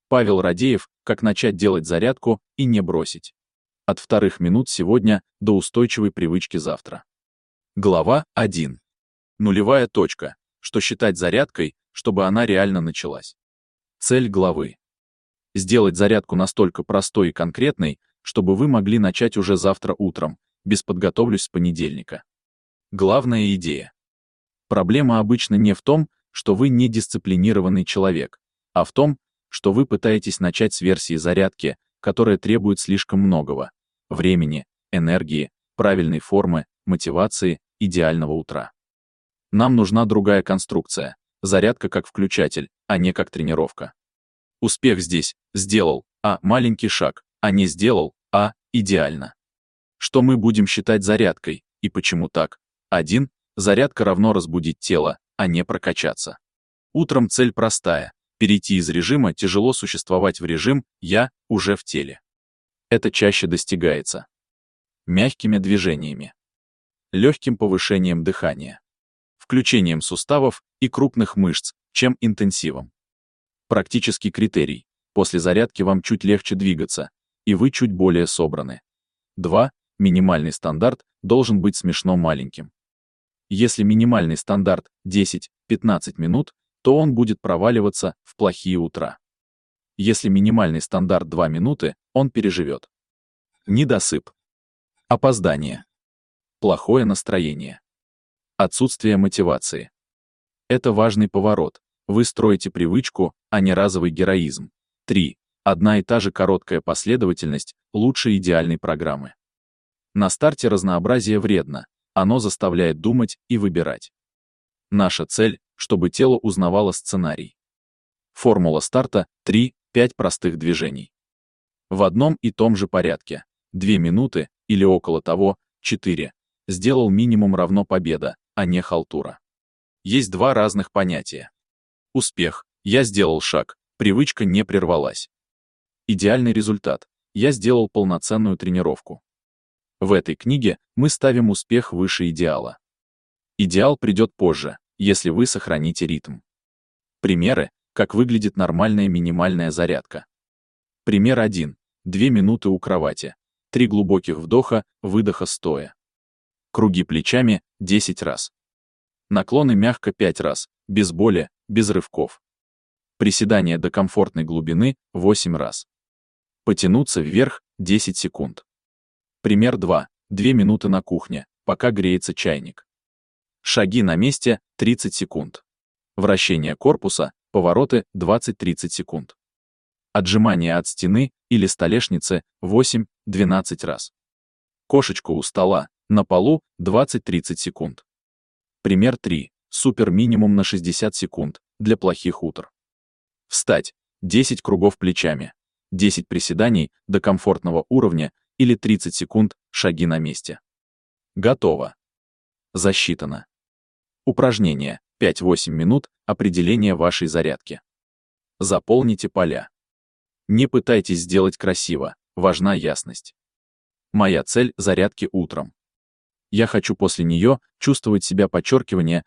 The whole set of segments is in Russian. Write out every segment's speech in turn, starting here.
Павел Радеев, как начать делать зарядку и не бросить. От 2 минут сегодня до устойчивой привычки завтра. Глава 1. Нулевая точка. Что считать зарядкой, чтобы она реально началась. Цель главы. Сделать зарядку настолько простой и конкретной, чтобы вы могли начать уже завтра утром, без подготовлюсь с понедельника. Главная идея. Проблема обычно не в том, что вы недисциплинированный человек, а в том, что вы пытаетесь начать с версии зарядки, которая требует слишком многого — времени, энергии, правильной формы, мотивации, идеального утра. Нам нужна другая конструкция — зарядка как включатель, а не как тренировка. Успех здесь — сделал, маленький шаг, а не сделал, идеально. Что мы будем считать зарядкой, и почему так? 1. Зарядка равно разбудить тело, а не прокачаться. Утром цель простая — перейти из режима тяжело существовать в режим «я уже в теле». Это чаще достигается мягкими движениями, легким повышением дыхания, включением суставов и крупных мышц, чем интенсивом. Практический критерий — после зарядки вам чуть легче двигаться, и вы чуть более собраны. 2. Минимальный стандарт должен быть смешно маленьким. Если минимальный стандарт 10-15 минут, то он будет проваливаться в плохие утра. Если минимальный стандарт 2 минуты, он переживет. Недосып. Опоздание. Плохое настроение. Отсутствие мотивации. Это важный поворот. Вы строите привычку, а не разовый героизм. 3. Одна и та же короткая последовательность лучше идеальной программы. На старте разнообразие вредно, оно заставляет думать и выбирать. Наша цель, чтобы тело узнавало сценарий. Формула старта — 3-5 простых движений. В одном и том же порядке. 2 минуты, или около того, 4. Сделал минимум равно победа, а не халтура. Есть два разных понятия. Успех — я сделал шаг, привычка не прервалась. Идеальный результат — я сделал полноценную тренировку. В этой книге мы ставим успех выше идеала. Идеал придет позже, если вы сохраните ритм. Примеры, как выглядит нормальная минимальная зарядка. Пример 1. 2 минуты у кровати. 3 глубоких вдоха, выдоха стоя. Круги плечами 10 раз. Наклоны мягко 5 раз, без боли, без рывков. Приседания до комфортной глубины 8 раз. Потянуться вверх 10 секунд. Пример 2. 2 минуты на кухне, пока греется чайник. Шаги на месте 30 секунд. Вращение корпуса, повороты 20-30 секунд. Отжимания от стены или столешницы 8-12 раз. Кошечка у стола, на полу 20-30 секунд. Пример 3. Супер минимум на 60 секунд, для плохих утр. Встать. 10 кругов плечами. 10 приседаний до комфортного уровня или 30 секунд, шаги на месте. Готово. Засчитано. Упражнение. 5-8 минут, определение вашей зарядки. Заполните поля. Не пытайтесь сделать красиво, важна ясность. Моя цель — зарядки утром. Я хочу после нее чувствовать себя подчеркивание,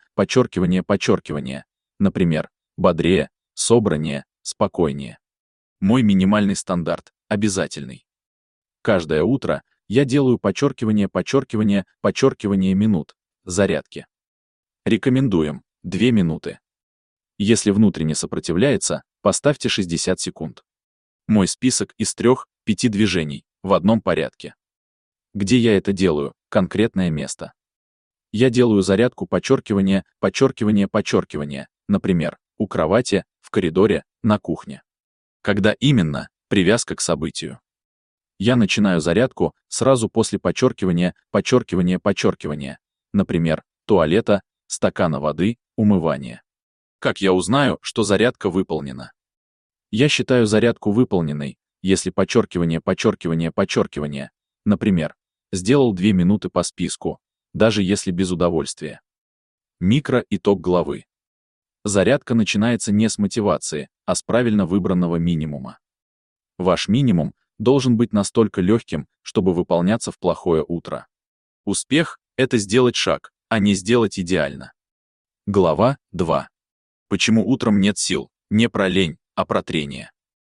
например, бодрее, собраннее, спокойнее. Мой минимальный стандарт — обязательный. Каждое утро я делаю подчеркивание минут, зарядки. Рекомендуем 2 минуты. Если внутренне сопротивляется, поставьте 60 секунд. Мой список из 3-5 движений, в одном порядке. Где я это делаю? Конкретное место. Я делаю зарядку подчеркивание, например, у кровати, в коридоре, на кухне. Когда именно? Привязка к событию. Я начинаю зарядку сразу после подчеркивания, например, туалета, стакана воды, умывания. Как я узнаю, что зарядка выполнена? Я считаю зарядку выполненной, если подчеркивание, например, сделал 2 минуты по списку, даже если без удовольствия. Микроитог главы. Зарядка начинается не с мотивации, а с правильно выбранного минимума. Ваш минимум должен быть настолько легким, чтобы выполняться в плохое утро. Успех — это сделать шаг, а не сделать идеально. Глава 2. Почему утром нет сил? Не про лень, а про трение.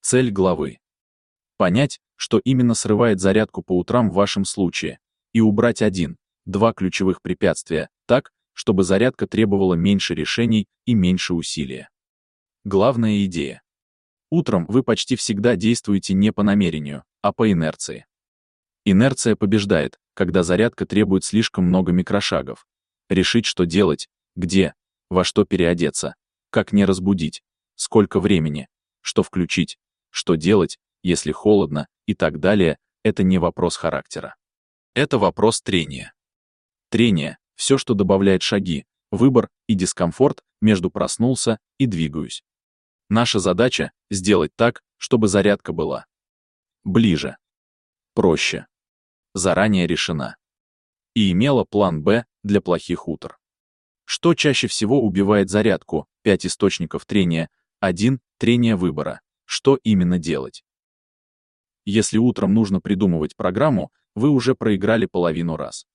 Цель главы. Понять, что именно срывает зарядку по утрам в вашем случае, и убрать 1-2 ключевых препятствия так, чтобы зарядка требовала меньше решений и меньше усилия. Главная идея. Утром вы почти всегда действуете не по намерению, а по инерции. Инерция побеждает, когда зарядка требует слишком много микрошагов. Решить, что делать, где, во что переодеться, как не разбудить, сколько времени, что включить, что делать, если холодно, и так далее, это не вопрос характера. Это вопрос трения. Трение — все, что добавляет шаги, выбор и дискомфорт между проснулся и двигаюсь. Наша задача — сделать так, чтобы зарядка была ближе, проще, заранее решена и имела план «Б» для плохих утр. Что чаще всего убивает зарядку? 5 источников трения. 1. Трение выбора. Что именно делать? Если утром нужно придумывать программу, вы уже проиграли половину раз.